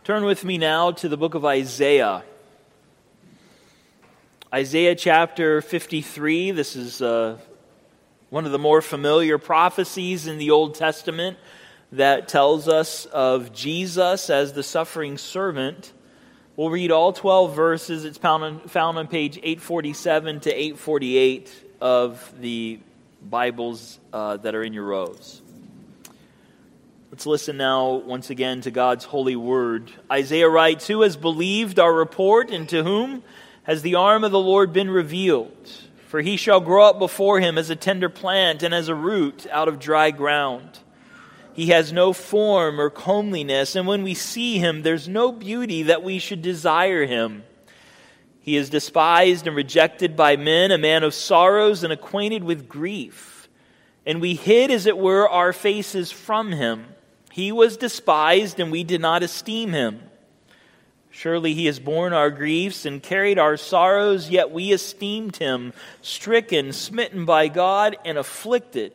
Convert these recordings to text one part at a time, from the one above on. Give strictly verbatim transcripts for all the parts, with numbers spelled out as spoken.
Turn with me now to the book of Isaiah. Isaiah chapter fifty-three. This is uh, one of the more familiar prophecies in the Old Testament that tells us of Jesus as the suffering servant. We'll read all twelve verses. It's found on, found on page eight forty-seven to eight forty-eight of the Bibles uh, that are in your rows. Let's listen now once again to God's holy word. Isaiah writes, "Who has believed our report, and to whom has the arm of the Lord been revealed? For he shall grow up before him as a tender plant and as a root out of dry ground. He has no form or comeliness, and when we see him, there's no beauty that we should desire him. He is despised and rejected by men, a man of sorrows and acquainted with grief. And we hid, as it were, our faces from him. He was despised, and we did not esteem him. Surely he has borne our griefs and carried our sorrows, yet we esteemed him stricken, smitten by God, and afflicted.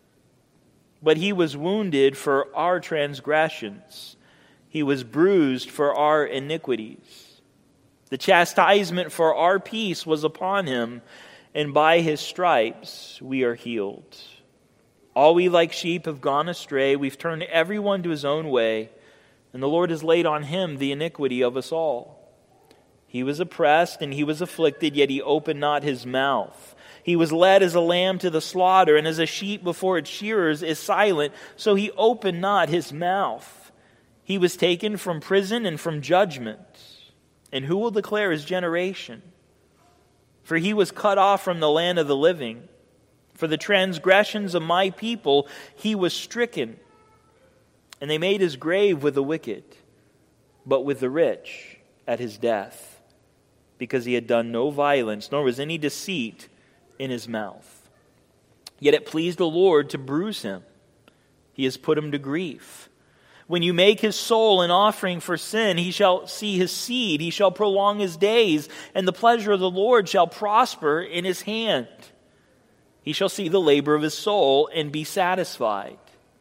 But he was wounded for our transgressions. He was bruised for our iniquities. The chastisement for our peace was upon him, and by his stripes we are healed. All we like sheep have gone astray. We've turned everyone to his own way, and the Lord has laid on him the iniquity of us all. He was oppressed and he was afflicted, yet he opened not his mouth. He was led as a lamb to the slaughter, and as a sheep before its shearers is silent, so he opened not his mouth. He was taken from prison and from judgment. And who will declare his generation? For he was cut off from the land of the living. For the transgressions of my people he was stricken. And they made his grave with the wicked, but with the rich at his death, because he had done no violence, nor was any deceit in his mouth. Yet it pleased the Lord to bruise him. He has put him to grief. When you make his soul an offering for sin, he shall see his seed, he shall prolong his days, and the pleasure of the Lord shall prosper in his hand. He shall see the labor of his soul and be satisfied.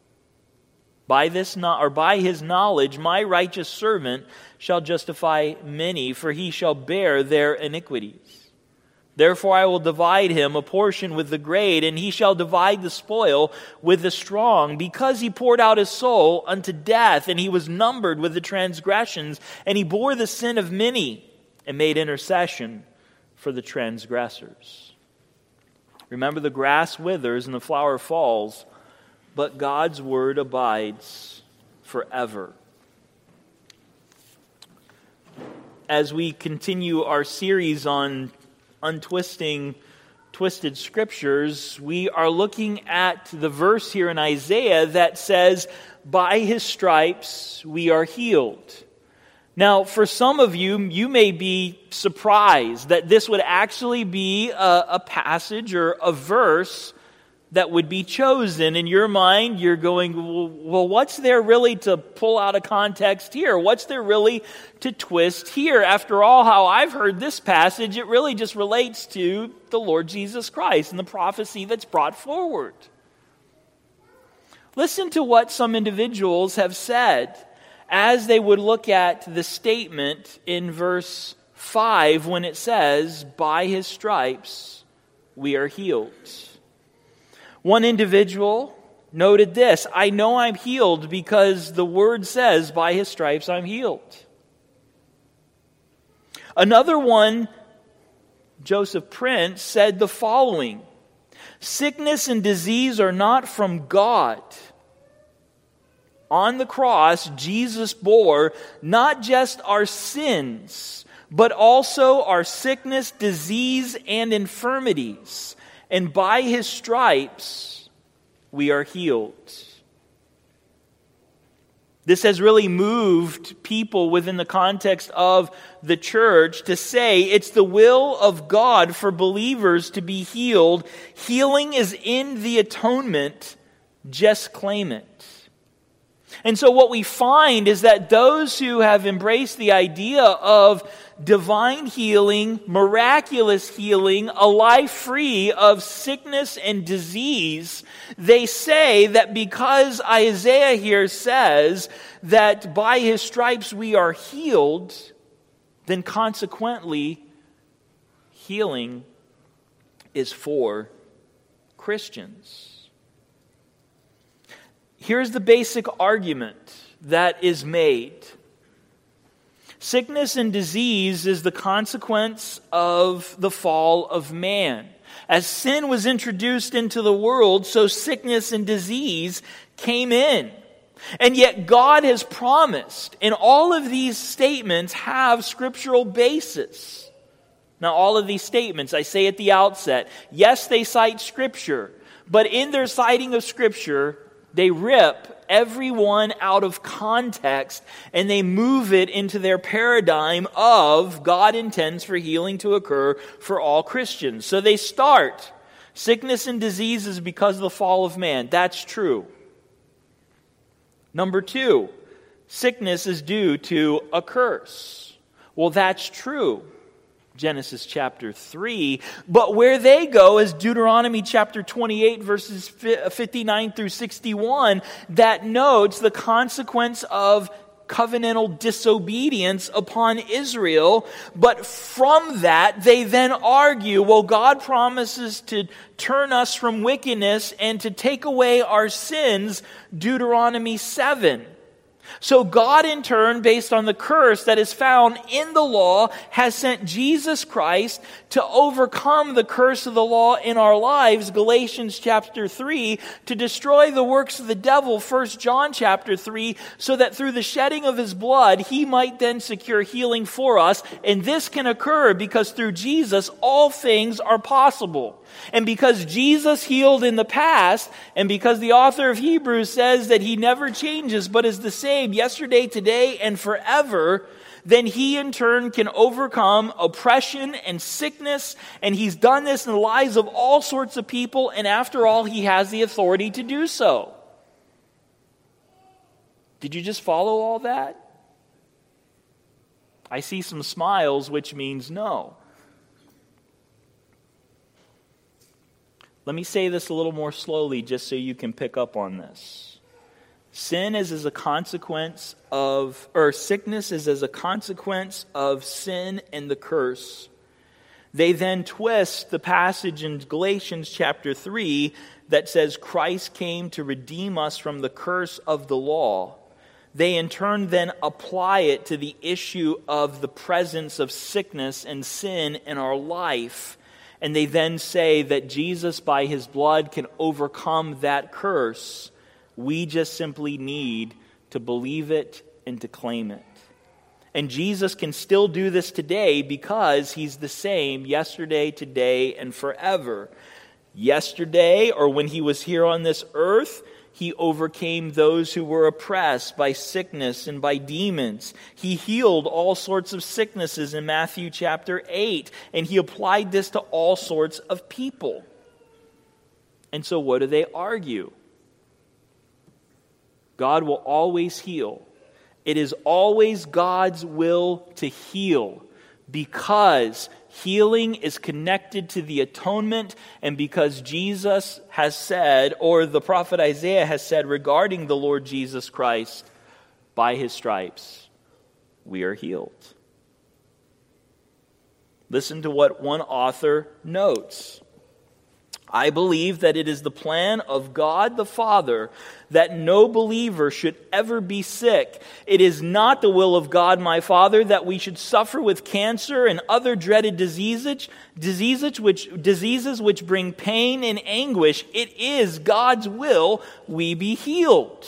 By this no- or by his knowledge, my righteous servant shall justify many, for he shall bear their iniquities. Therefore I will divide him a portion with the great, and he shall divide the spoil with the strong, because he poured out his soul unto death, and he was numbered with the transgressions, and he bore the sin of many, and made intercession for the transgressors. Remember, the grass withers and the flower falls, but God's word abides forever." As we continue our series on untwisting twisted scriptures, we are looking at the verse here in Isaiah that says, "By his stripes we are healed." Now, for some of you, you may be surprised that this would actually be a, a passage or a verse that would be chosen. In your mind, you're going, well, well, what's there really to pull out of context here? What's there really to twist here? After all, how I've heard this passage, it really just relates to the Lord Jesus Christ and the prophecy that's brought forward. Listen to what some individuals have said as they would look at the statement in verse five when it says, "By his stripes we are healed." One individual noted this, "I know I'm healed because the word says, by his stripes I'm healed." Another one, Joseph Prince, said the following, "Sickness and disease are not from God. On the cross, Jesus bore not just our sins, but also our sickness, disease, and infirmities. And by his stripes, we are healed." This has really moved people within the context of the church to say it's the will of God for believers to be healed. Healing is in the atonement. Just claim it. And so what we find is that those who have embraced the idea of divine healing, miraculous healing, a life free of sickness and disease, they say that because Isaiah here says that by his stripes we are healed, then consequently healing is for Christians. Here's the basic argument that is made. Sickness and disease is the consequence of the fall of man. As sin was introduced into the world, so sickness and disease came in. And yet God has promised, and all of these statements have scriptural basis. Now, all of these statements, I say at the outset, yes, they cite Scripture, but in their citing of Scripture, they rip everyone out of context and they move it into their paradigm of God intends for healing to occur for all Christians. So they start, sickness and disease is because of the fall of man. That's true. Number two, sickness is due to a curse. Well, that's true. Genesis chapter three. But where they go is Deuteronomy chapter twenty-eight, verses fifty-nine through sixty-one, that notes the consequence of covenantal disobedience upon Israel. But from that, they then argue, well, God promises to turn us from wickedness and to take away our sins, Deuteronomy seven. So God in turn, based on the curse that is found in the law, has sent Jesus Christ to overcome the curse of the law in our lives, Galatians chapter three, to destroy the works of the devil, First John chapter three, so that through the shedding of his blood, he might then secure healing for us. And this can occur because through Jesus, all things are possible. And because Jesus healed in the past, and because the author of Hebrews says that he never changes but is the same yesterday, today, and forever, then he in turn can overcome oppression and sickness, and he's done this in the lives of all sorts of people, and after all, he has the authority to do so. Did you just follow all that? I see some smiles, which means no. Let me say this a little more slowly just so you can pick up on this. Sin is as a consequence of, or sickness is as a consequence of sin and the curse. They then twist the passage in Galatians chapter three that says Christ came to redeem us from the curse of the law. They in turn then apply it to the issue of the presence of sickness and sin in our life. And they then say that Jesus, by his blood, can overcome that curse. We just simply need to believe it and to claim it. And Jesus can still do this today because he's the same yesterday, today, and forever. Yesterday, or when he was here on this earth, he overcame those who were oppressed by sickness and by demons. He healed all sorts of sicknesses in Matthew chapter eight, and he applied this to all sorts of people. And so what do they argue? God will always heal. It is always God's will to heal because healing is connected to the atonement, and because Jesus has said, or the prophet Isaiah has said regarding the Lord Jesus Christ, by his stripes we are healed. Listen to what one author notes. I believe that it is the plan of God the Father that no believer should ever be sick. It is not the will of God my Father that we should suffer with cancer and other dreaded diseases, diseases which, diseases which bring pain and anguish. It is God's will we be healed.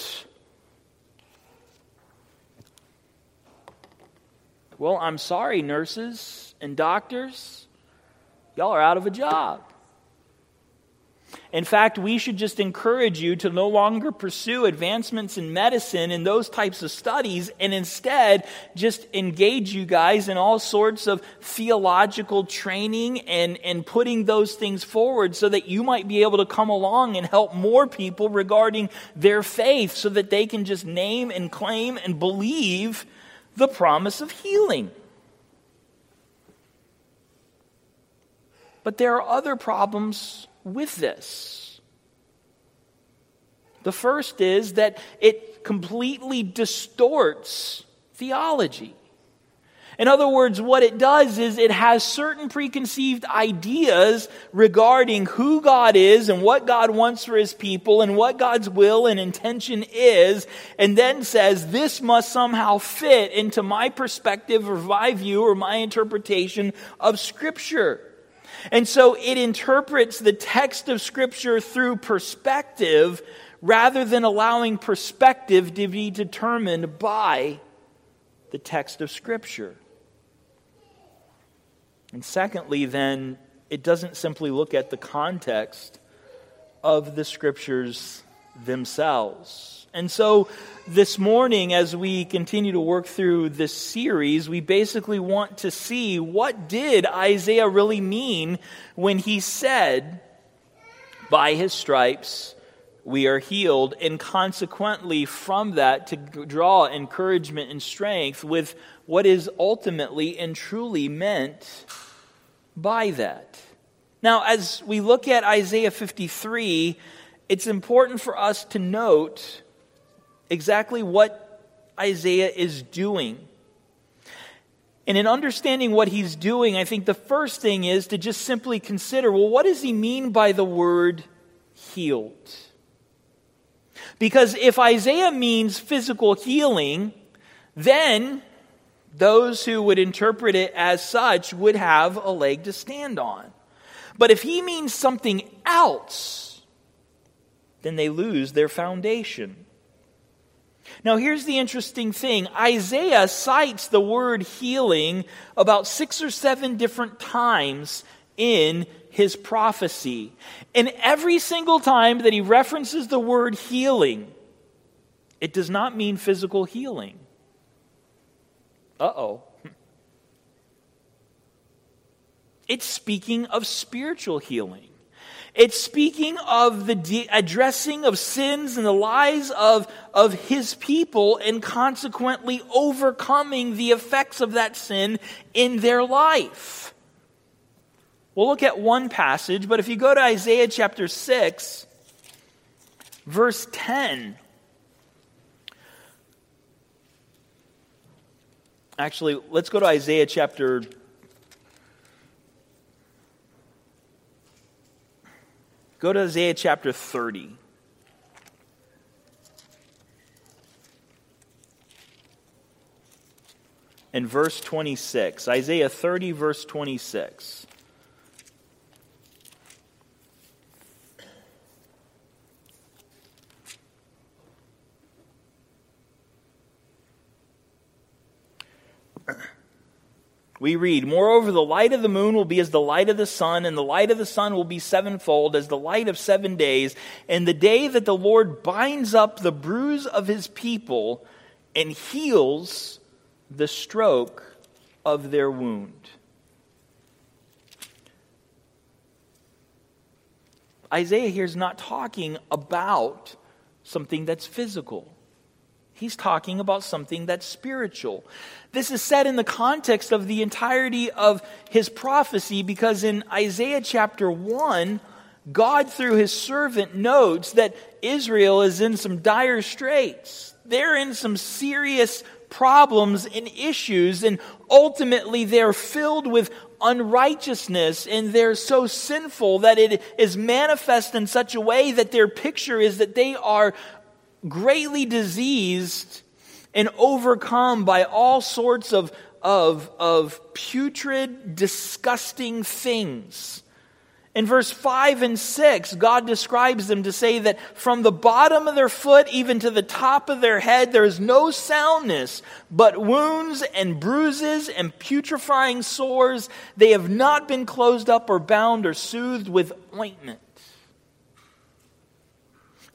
Well, I'm sorry, nurses and doctors. Y'all are out of a job. In fact, we should just encourage you to no longer pursue advancements in medicine and those types of studies, and instead just engage you guys in all sorts of theological training and, and putting those things forward so that you might be able to come along and help more people regarding their faith so that they can just name and claim and believe the promise of healing. But there are other problems with this. The first is that it completely distorts theology. In other words, what it does is it has certain preconceived ideas regarding who God is and what God wants for His people and what God's will and intention is, and then says this must somehow fit into my perspective or my view or my interpretation of Scripture. And so it interprets the text of Scripture through perspective rather than allowing perspective to be determined by the text of Scripture. And secondly, then, it doesn't simply look at the context of the Scriptures themselves. And so this morning, as we continue to work through this series, we basically want to see what did Isaiah really mean when he said, by His stripes we are healed, and consequently from that to draw encouragement and strength with what is ultimately and truly meant by that. Now, as we look at Isaiah fifty-three, it's important for us to note exactly what Isaiah is doing. And in understanding what he's doing, I think the first thing is to just simply consider, well, what does he mean by the word healed? Because if Isaiah means physical healing, then those who would interpret it as such would have a leg to stand on. But if he means something else, then they lose their foundation. Now, here's the interesting thing. Isaiah cites the word healing about six or seven different times in his prophecy. And every single time that he references the word healing, it does not mean physical healing. Uh-oh. It's speaking of spiritual healing. It's speaking of the de- addressing of sins and the lies of, of His people and consequently overcoming the effects of that sin in their life. We'll look at one passage, but if you go to Isaiah chapter six, verse ten. Actually, let's go to Isaiah chapter Go to Isaiah chapter thirty. And verse twenty-six. Isaiah thirty, verse twenty-six. We read, "Moreover, the light of the moon will be as the light of the sun, and the light of the sun will be sevenfold as the light of seven days. And the day that the Lord binds up the bruise of His people and heals the stroke of their wound." Isaiah here is not talking about something that's physical. He's talking about something that's spiritual. This is said in the context of the entirety of his prophecy because in Isaiah chapter one, God through His servant notes that Israel is in some dire straits. They're in some serious problems and issues, and ultimately they're filled with unrighteousness, and they're so sinful that it is manifest in such a way that their picture is that they are greatly diseased and overcome by all sorts of, of, of putrid, disgusting things. In verse five and six, God describes them to say that from the bottom of their foot even to the top of their head, there is no soundness, but wounds and bruises and putrefying sores. They have not been closed up or bound or soothed with ointment.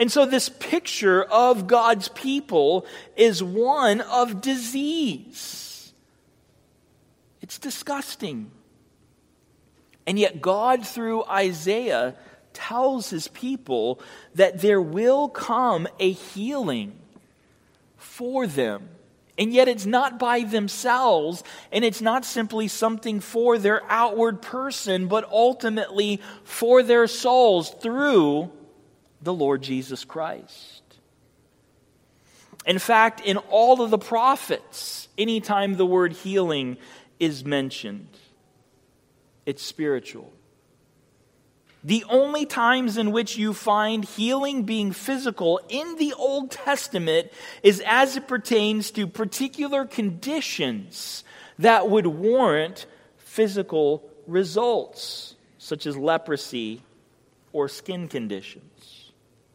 And so this picture of God's people is one of disease. It's disgusting. And yet God, through Isaiah, tells his people that there will come a healing for them. And yet it's not by themselves, and it's not simply something for their outward person, but ultimately for their souls through the Lord Jesus Christ. In fact, in all of the prophets, anytime the word healing is mentioned, it's spiritual. The only times in which you find healing being physical in the Old Testament is as it pertains to particular conditions that would warrant physical results, such as leprosy or skin conditions.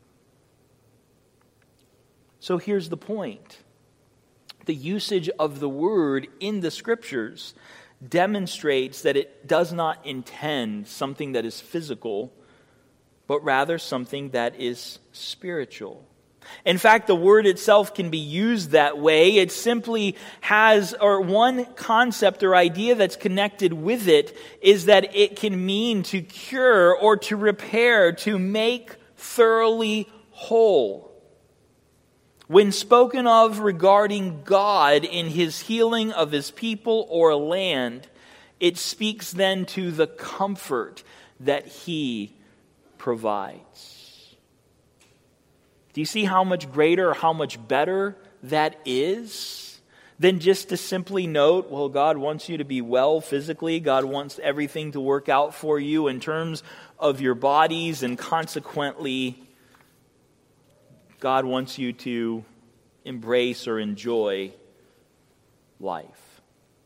So here's the point. The usage of the word in the Scriptures demonstrates that it does not intend something that is physical, but rather something that is spiritual. In fact, the word itself can be used that way. It simply has, or one concept or idea that's connected with it is that it can mean to cure or to repair, to make thoroughly whole. When spoken of regarding God in his healing of his people or land, it speaks then to the comfort that he provides. Do you see how much greater or how much better that is than just to simply note, well, God wants you to be well physically. God wants everything to work out for you in terms of your bodies, and consequently, God wants you to embrace or enjoy life.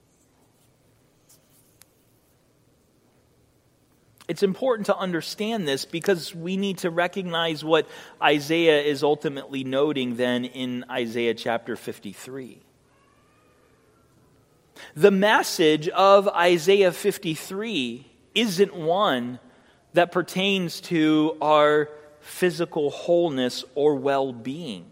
It's important to understand this because we need to recognize what Isaiah is ultimately noting then in Isaiah chapter fifty-three. The message of Isaiah fifty-three isn't one that pertains to our physical wholeness or well-being.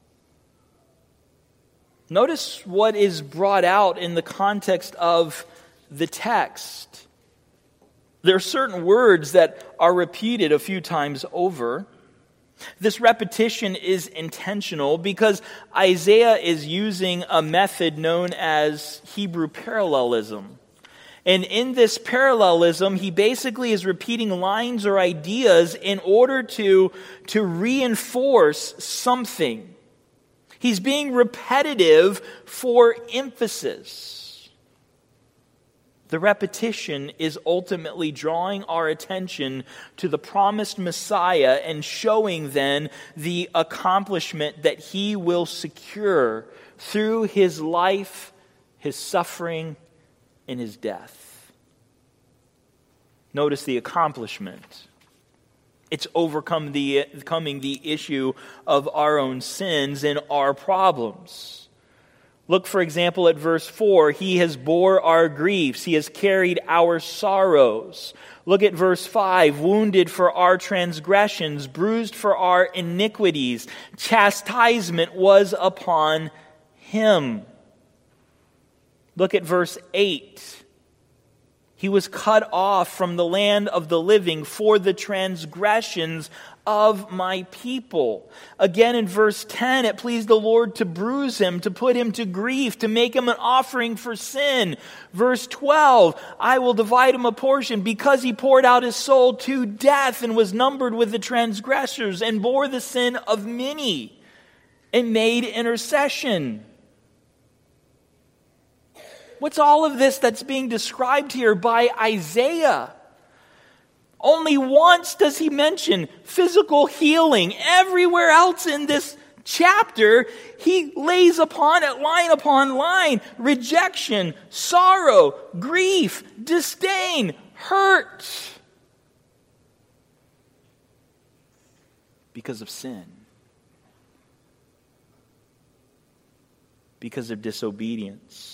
Notice what is brought out in the context of the text. There are certain words that are repeated a few times over. This repetition is intentional because Isaiah is using a method known as Hebrew parallelism. And in this parallelism, he basically is repeating lines or ideas in order to, to reinforce something. He's being repetitive for emphasis. The repetition is ultimately drawing our attention to the promised Messiah and showing then the accomplishment that he will secure through his life, his suffering, and his death. Notice the accomplishment. It's overcome the coming the issue of our own sins and our problems. Look, for example, at verse four. He has bore our griefs. He has carried our sorrows. Look at verse five. Wounded for our transgressions, bruised for our iniquities. Chastisement was upon him. Look at verse eight. He was cut off from the land of the living for the transgressions of my people. Again in verse ten, it pleased the Lord to bruise him, to put him to grief, to make him an offering for sin. Verse twelve, I will divide him a portion because he poured out his soul to death and was numbered with the transgressors and bore the sin of many and made intercession. What's all of this that's being described here by Isaiah? Only once does he mention physical healing. Everywhere else in this chapter, he lays upon it line upon line rejection, sorrow, grief, disdain, hurt. Because of sin. Because of disobedience.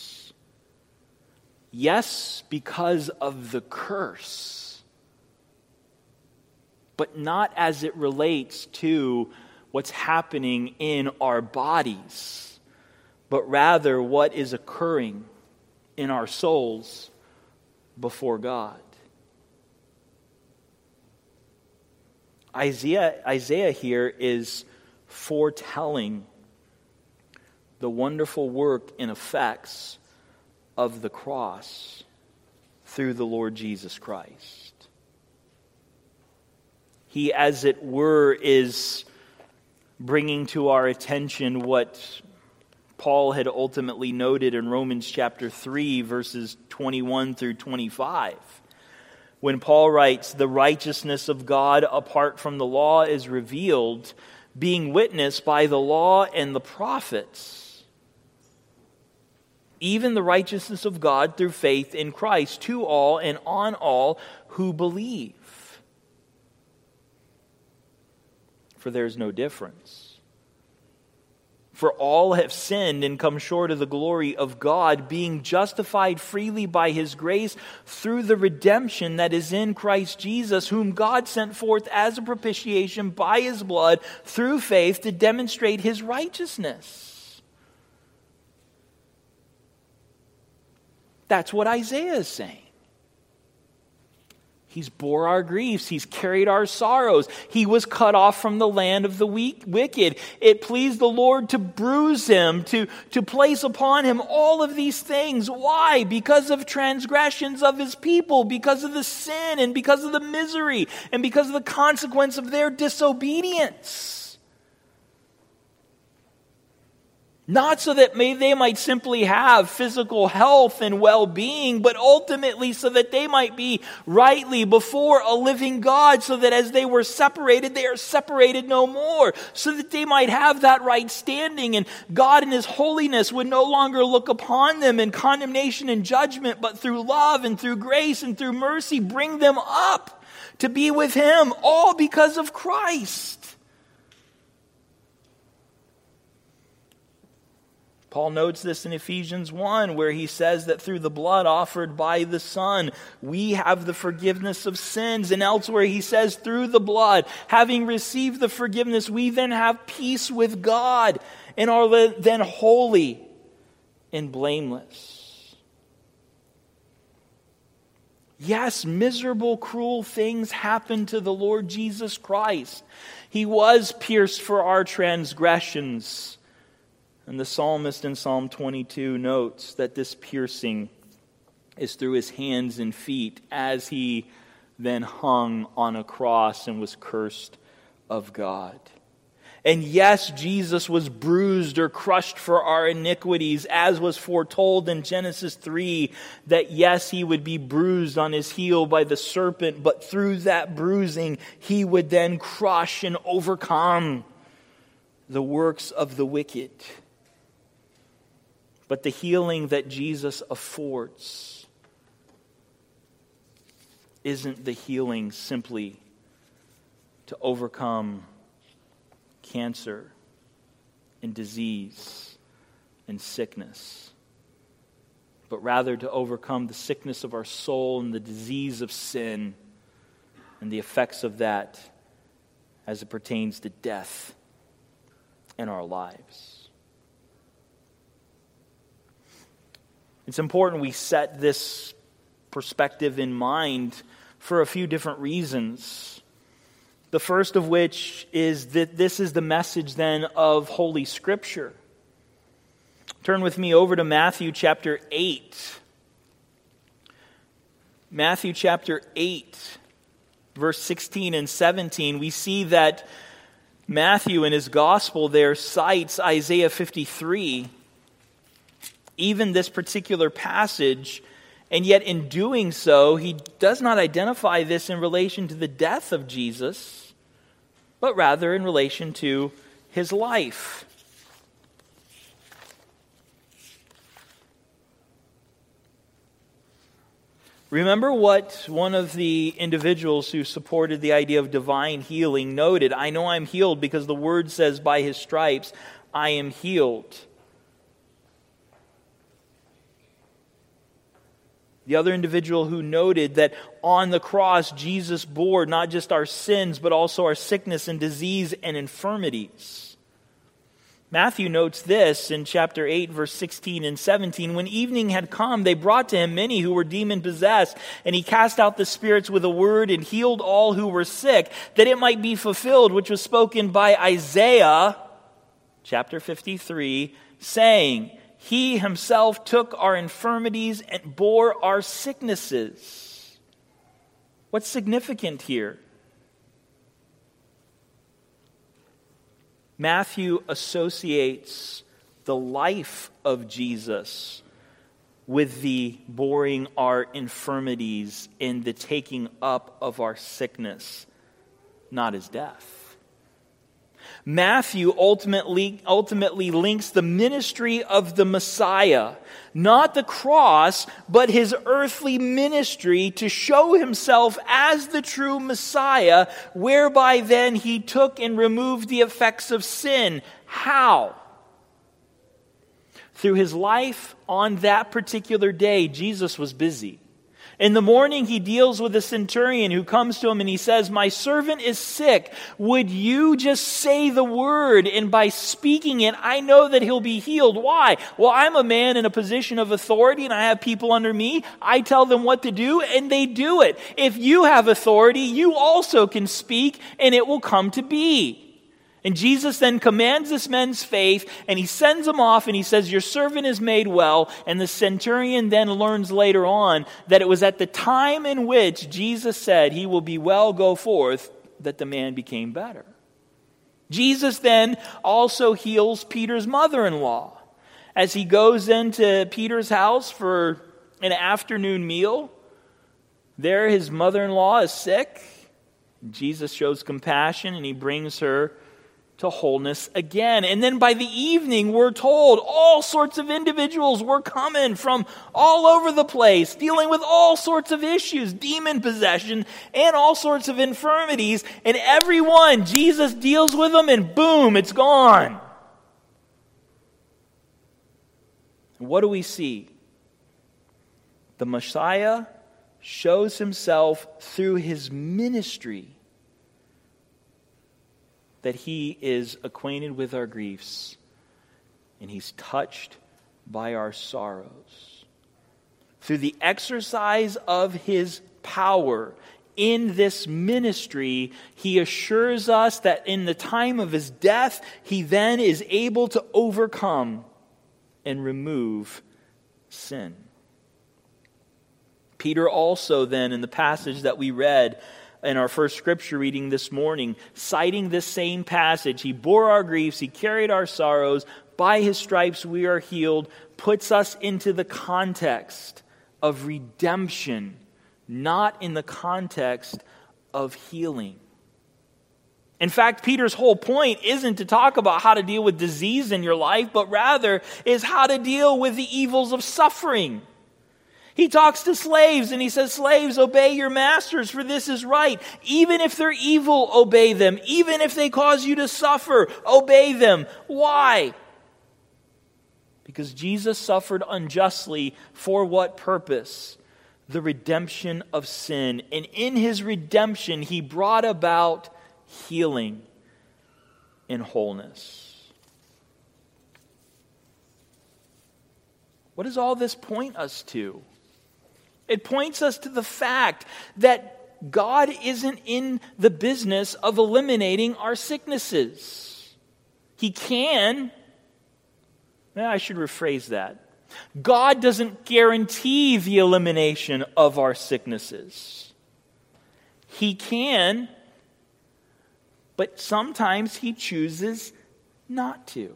Yes, because of the curse, but not as it relates to what's happening in our bodies, but rather what is occurring in our souls before God. Isaiah, Isaiah here is foretelling the wonderful work and effects of the cross through the Lord Jesus Christ. He, as it were, is bringing to our attention what Paul had ultimately noted in Romans chapter three, verses twenty-one through twenty-five. When Paul writes, "The righteousness of God apart from the law is revealed, being witnessed by the law and the prophets, even the righteousness of God through faith in Christ to all and on all who believe. For there is no difference. For all have sinned and come short of the glory of God, being justified freely by His grace through the redemption that is in Christ Jesus, whom God sent forth as a propitiation by His blood through faith to demonstrate His righteousness." That's what Isaiah is saying. He's bore our griefs. He's carried our sorrows. He was cut off from the land of the weak, wicked. It pleased the Lord to bruise Him, to, to place upon Him all of these things. Why? Because of transgressions of His people, because of the sin, and because of the misery, and because of the consequence of their disobedience. Not so that may, they might simply have physical health and well-being, but ultimately so that they might be rightly before a living God, so that as they were separated, they are separated no more, so that they might have that right standing, and God in His holiness would no longer look upon them in condemnation and judgment, but through love and through grace and through mercy bring them up to be with Him, all because of Christ. Paul notes this in Ephesians one, where he says that through the blood offered by the Son, we have the forgiveness of sins. And elsewhere he says, through the blood, having received the forgiveness, we then have peace with God and are then holy and blameless. Yes, miserable, cruel things happened to the Lord Jesus Christ. He was pierced for our transgressions. And the psalmist in Psalm twenty-two notes that this piercing is through His hands and feet as He then hung on a cross and was cursed of God. And yes, Jesus was bruised or crushed for our iniquities, as was foretold in Genesis three, that yes, He would be bruised on His heel by the serpent, but through that bruising He would then crush and overcome the works of the wicked. But the healing that Jesus affords isn't the healing simply to overcome cancer and disease and sickness, but rather to overcome the sickness of our soul and the disease of sin and the effects of that as it pertains to death in our lives. It's important we set this perspective in mind for a few different reasons. The first of which is that this is the message then of Holy Scripture. Turn with me over to Matthew chapter eight. Matthew chapter eight, verse sixteen and seventeen. We see that Matthew in his gospel there cites Isaiah fifty-three, even this particular passage, and yet in doing so, he does not identify this in relation to the death of Jesus, but rather in relation to His life. Remember what one of the individuals who supported the idea of divine healing noted. I know I'm healed because the Word says by His stripes I am healed. The other individual who noted that on the cross, Jesus bore not just our sins, but also our sickness and disease and infirmities. Matthew notes this in chapter eight, verse sixteen and seventeen. When evening had come, they brought to him many who were demon-possessed, and he cast out the spirits with a word and healed all who were sick, that it might be fulfilled, which was spoken by Isaiah, chapter fifty-three, saying, He himself took our infirmities and bore our sicknesses. What's significant here? Matthew associates the life of Jesus with the boring our infirmities and the taking up of our sickness, not his death. Matthew ultimately, ultimately links the ministry of the Messiah, not the cross, but his earthly ministry to show himself as the true Messiah, whereby then he took and removed the effects of sin. How? Through his life on that particular day, Jesus was busy. In the morning, he deals with a centurion who comes to him and he says, My servant is sick. Would you just say the word? And by speaking it, I know that he'll be healed. Why? Well, I'm a man in a position of authority and I have people under me. I tell them what to do and they do it. If you have authority, you also can speak and it will come to be. And Jesus then commands this man's faith, and he sends him off, and he says, Your servant is made well. And the centurion then learns later on that it was at the time in which Jesus said, He will be well, go forth, that the man became better. Jesus then also heals Peter's mother-in-law. As he goes into Peter's house for an afternoon meal, there his mother-in-law is sick. Jesus shows compassion, and he brings her to wholeness again. And then by the evening, we're told all sorts of individuals were coming from all over the place, dealing with all sorts of issues, demon possession, and all sorts of infirmities. And everyone, Jesus deals with them, and boom, it's gone. What do we see? The Messiah shows himself through his ministry that he is acquainted with our griefs and he's touched by our sorrows. Through the exercise of his power in this ministry, he assures us that in the time of his death, he then is able to overcome and remove sin. Peter also then, in the passage that we read in our first scripture reading this morning, citing this same passage, he bore our griefs, he carried our sorrows, by his stripes we are healed, puts us into the context of redemption, not in the context of healing. In fact, Peter's whole point isn't to talk about how to deal with disease in your life, but rather is how to deal with the evils of suffering. He talks to slaves and he says, slaves, obey your masters, for this is right. Even if they're evil, obey them. Even if they cause you to suffer, obey them. Why? Because Jesus suffered unjustly for what purpose? The redemption of sin. And in his redemption, he brought about healing and wholeness. What does all this point us to? It points us to the fact that God isn't in the business of eliminating our sicknesses. He can. Well, I should rephrase that. God doesn't guarantee the elimination of our sicknesses. He can, but sometimes he chooses not to.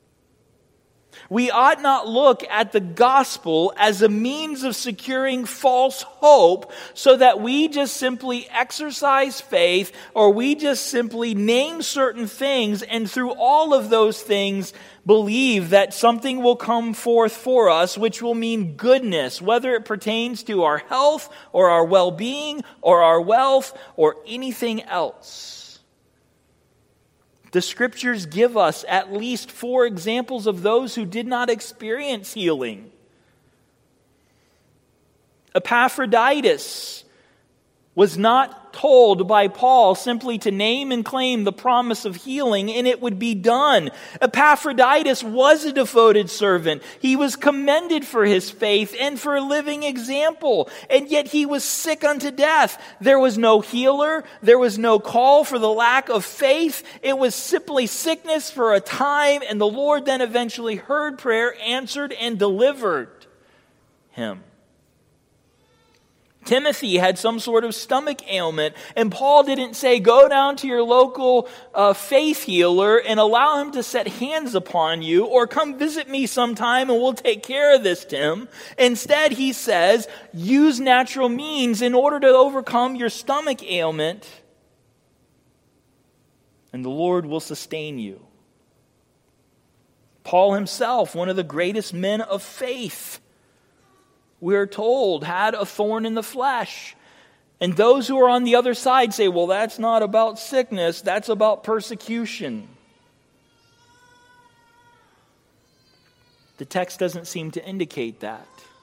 We ought not look at the gospel as a means of securing false hope so that we just simply exercise faith or we just simply name certain things and through all of those things believe that something will come forth for us which will mean goodness, whether it pertains to our health or our well-being or our wealth or anything else. The scriptures give us at least four examples of those who did not experience healing. Epaphroditus was not told by Paul simply to name and claim the promise of healing and it would be done. Epaphroditus was a devoted servant. He was commended for his faith and for a living example. And yet he was sick unto death. There was no healer. There was no call for the lack of faith. It was simply sickness for a time, and the Lord then eventually heard prayer, answered, and delivered him. Timothy had some sort of stomach ailment, and Paul didn't say, go down to your local uh, faith healer and allow him to set hands upon you, or come visit me sometime and we'll take care of this, Tim. Instead, he says, use natural means in order to overcome your stomach ailment, and the Lord will sustain you. Paul himself, one of the greatest men of faith, we're told, had a thorn in the flesh. And those who are on the other side say, well, that's not about sickness, that's about persecution. The text doesn't seem to indicate that.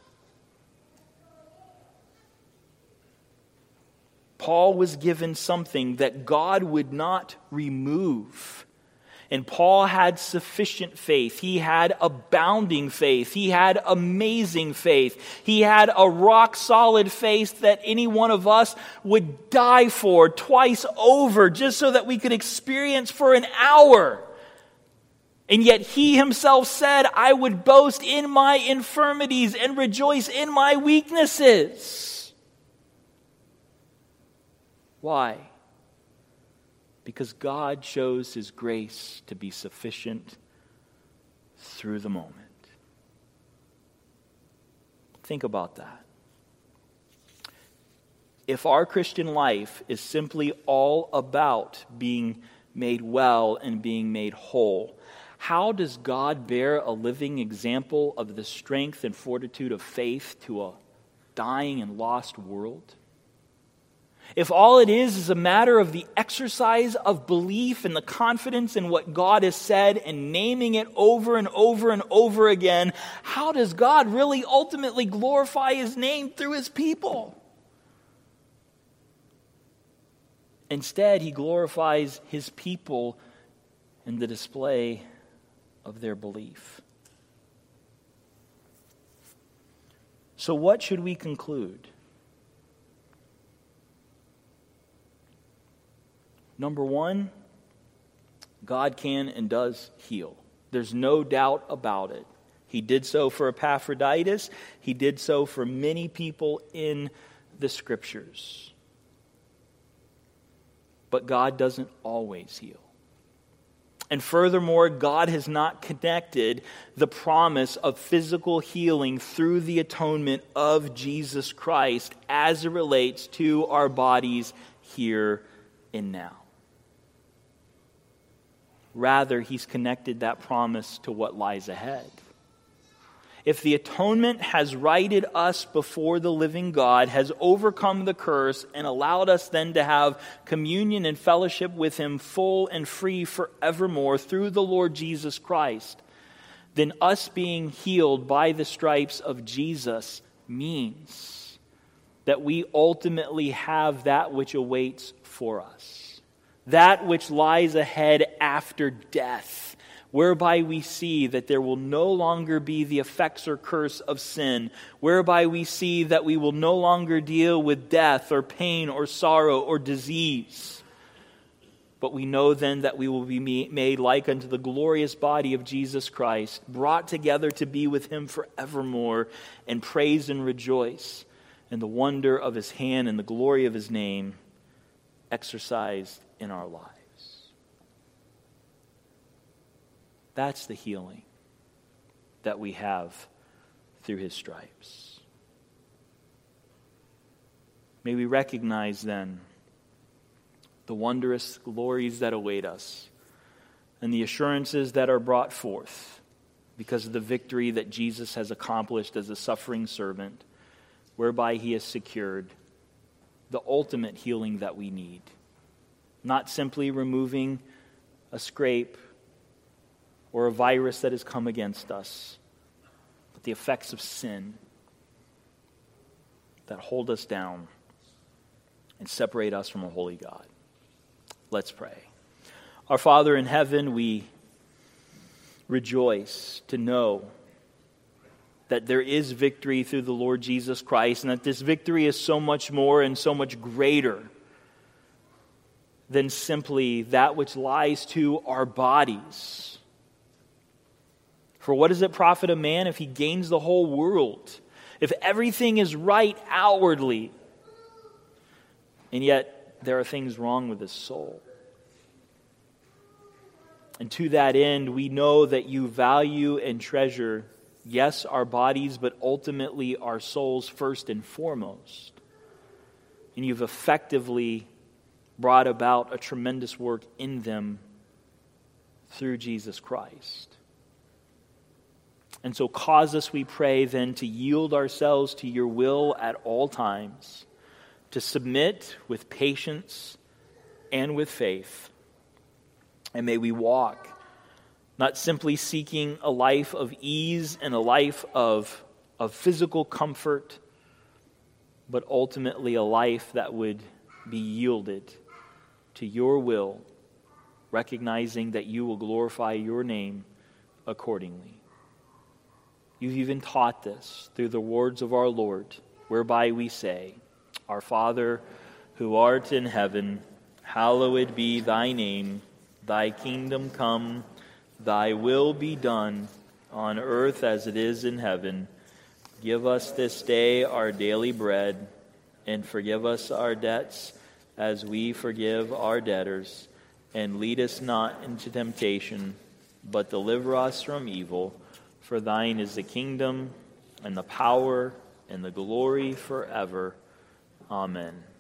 Paul was given something that God would not remove. And Paul had sufficient faith. He had abounding faith. He had amazing faith. He had a rock-solid faith that any one of us would die for twice over just so that we could experience for an hour. And yet he himself said, I would boast in my infirmities and rejoice in my weaknesses. Why? Because God shows His grace to be sufficient through the moment. Think about that. If our Christian life is simply all about being made well and being made whole, how does God bear a living example of the strength and fortitude of faith to a dying and lost world? If all it is is a matter of the exercise of belief and the confidence in what God has said and naming it over and over and over again, how does God really ultimately glorify His name through His people? Instead, He glorifies His people in the display of their belief. So what should we conclude? Number one, God can and does heal. There's no doubt about it. He did so for Epaphroditus. He did so for many people in the Scriptures. But God doesn't always heal. And furthermore, God has not connected the promise of physical healing through the atonement of Jesus Christ as it relates to our bodies here and now. Rather, He's connected that promise to what lies ahead. If the atonement has righted us before the living God, has overcome the curse, and allowed us then to have communion and fellowship with Him full and free forevermore through the Lord Jesus Christ, then us being healed by the stripes of Jesus means that we ultimately have that which awaits for us. That which lies ahead after death, whereby we see that there will no longer be the effects or curse of sin, whereby we see that we will no longer deal with death or pain or sorrow or disease. But we know then that we will be made like unto the glorious body of Jesus Christ, brought together to be with Him forevermore, and praise and rejoice in the wonder of His hand and the glory of His name exercised in our lives. That's the healing that we have through His stripes. May we recognize then the wondrous glories that await us and the assurances that are brought forth because of the victory that Jesus has accomplished as a suffering servant, whereby He has secured the ultimate healing that we need. Not simply removing a scrape or a virus that has come against us, but the effects of sin. that hold us down and separate us from a holy God. Let's pray. Our Father in heaven, we rejoice to know that there is victory through the Lord Jesus Christ, and that this victory is so much more and so much greater than simply that which lies to our bodies. For what does it profit a man if he gains the whole world? If everything is right outwardly, and yet there are things wrong with his soul. And to that end, we know that you value and treasure, yes, our bodies, but ultimately our souls first and foremost. And you've effectively brought about a tremendous work in them through Jesus Christ. And so cause us, we pray, then to yield ourselves to your will at all times, to submit with patience and with faith. And may we walk, not simply seeking a life of ease and a life of, of physical comfort, but ultimately a life that would be yielded to your will, recognizing that you will glorify your name accordingly. You've even taught this through the words of our Lord, whereby we say, Our Father, who art in heaven, hallowed be thy name. Thy kingdom come, thy will be done, on earth as it is in heaven. Give us this day our daily bread, and forgive us our debts as we forgive our debtors. And lead us not into temptation, but deliver us from evil. For thine is the kingdom, and the power, and the glory forever. Amen.